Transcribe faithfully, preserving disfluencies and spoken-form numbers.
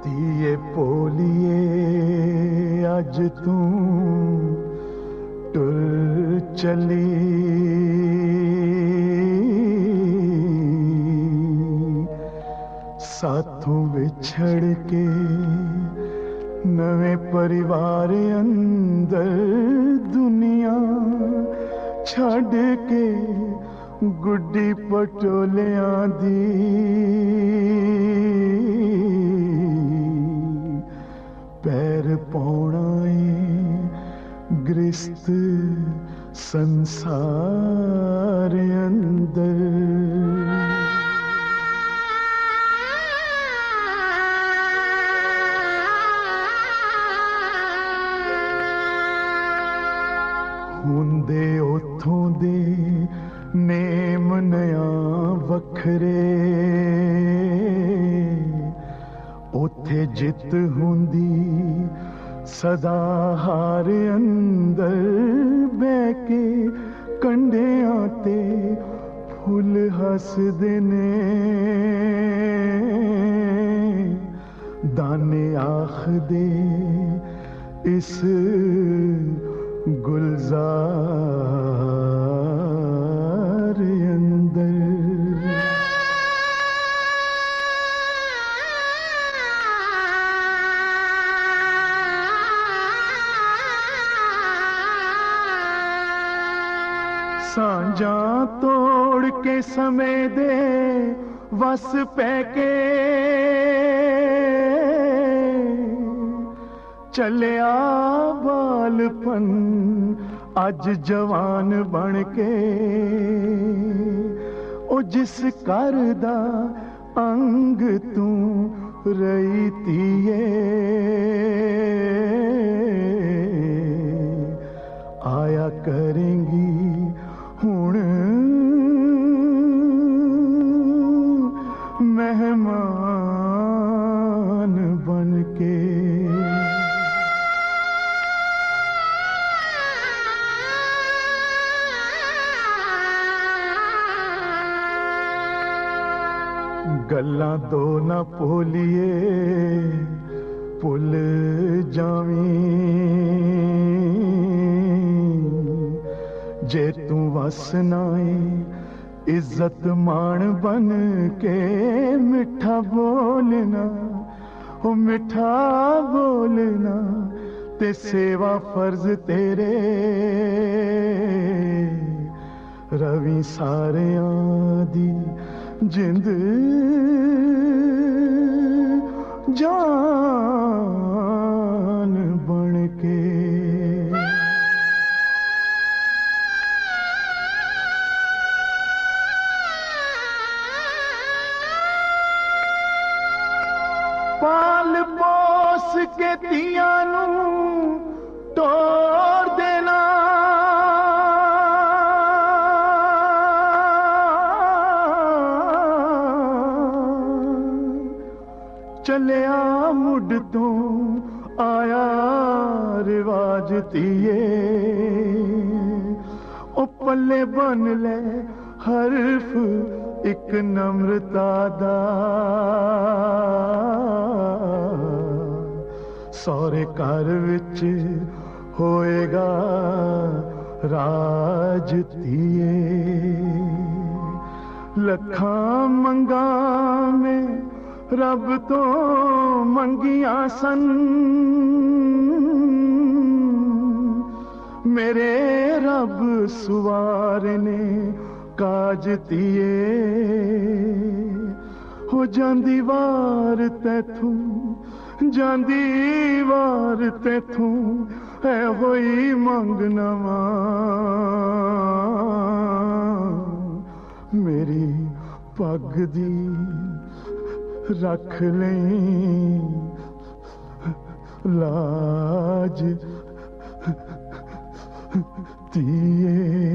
ਧੀਏ ਭੋਲੀਏ ਅੱਜ ਤੂੰ ਟੁਰ ਚਲੀ, ਸਾਥੋਂ ਵਿਛੜ ਕੇ ਨਵੇਂ ਪਰਿਵਾਰ ਅੰਦਰ ਦੁਨੀਆ ਛੱਡ ਕੇ ਗੁੱਡੀ ਪਟੋਲਿਆਂ ਦੀ ਪੈਰ ਪਾਉਣਾ ਏ ਗ੍ਰਿਸ਼ਤ ਸੰਸਾਰ ਅੰਦਰ। ਹੁੰਦੇ ਉਥੋਂ ਦੇ ਨੇਮ ਨਿਆ ਵੱਖਰੇ, ਉੱਥੇ ਜਿੱਤ ਹੁੰਦੀ ਸਦਾ ਹਾਰ ਅੰਦਰ ਬਹਿ ਕੇ ਕੰਢਿਆਂ ਤੇ ਫੁੱਲ ਹੱਸਦੇ ਨੇ, ਦਾਨੇ ਆਖਦੇ ਇਸ ਗੁਲਜ਼ਾਰ ਅੰਦਰ। ਸਾਂਝਾਂ ਤੋੜ ਕੇ ਸਮੇਂ ਦੇ ਵਸ ਪੈ ਕੇ ਚੱਲਿਆ ਬਾਲਪਨ ਅੱਜ ਜਵਾਨ ਬਣ ਕੇ, ਉਹ ਜਿਸ ਘਰ ਦਾ ਅੰਗ ਤੂੰ ਰਹੀ ਧੀਏ, ਆਇਆ ਕਰੇਂਗੀ ਹੁਣ ਮਹਿਮਾਨ ਬਣ ਕੇ। ਗੱਲਾਂ ਦੋ ਨਾ ਭੁੱਲੀਏ ਭੁੱਲ ਜਾਵੀਂ, ਜੇ ਤੂੰ ਵਸਣਾ ਏ ਇੱਜ਼ਤ ਮਾਣ ਬਣ ਕੇ, ਮਿੱਠਾ ਬੋਲਣਾ ਉਹ ਮਿੱਠਾ ਬੋਲਣਾ ਤੇ ਸੇਵਾ ਫਰਜ਼ ਤੇਰੇ, ਰਵੀ ਸਾਰਿਆਂ ਦੀ ਜਿੰਦ ਜਾਨ ਬਣ ਕੇ। ਪਾਲ ਪੋਸ ਕੇ ਧੀਆਂ ਨੂੰ ਤੋੜ ਦੇਣਾ, ਚੱਲਿਆ ਮੁੱਢ ਤੋਂ ਆਇਆ ਰਿਵਾਜ ਧੀਏ, ਉਹ ਪੱਲੇ ਬੰਨ ਲੈ ਹਰਫ ਇੱਕ ਨਮਰਤਾ ਦਾ, ਸਹੁਰੇ ਘਰ ਵਿੱਚ ਹੋਏਗਾ ਰਾਜ ਧੀਏ, ਲੱਖਾਂ ਮੰਗਾਂ ਮੈਂ ਰੱਬ ਤੋਂ ਮੰਗੀਆਂ ਸਨ, ਮੇਰੇ ਰੱਬ ਸੁਵਾਰ ਨੇ ਕਾਜ ਧੀਏ, ਹੋ ਜਾਂਦੀ ਵਾਰ ਤੈਥੋਂ ਜਾਂਦੀ ਵਾਰ ਤੈਥੋਂ ਹੈ ਹੋਈ ਮੰਗ ਨਵਾਂ, ਮੇਰੀ ਪੱਗ ਦੀ ਰੱਖ ਲਈ ਲਾਜ ਧੀਏ।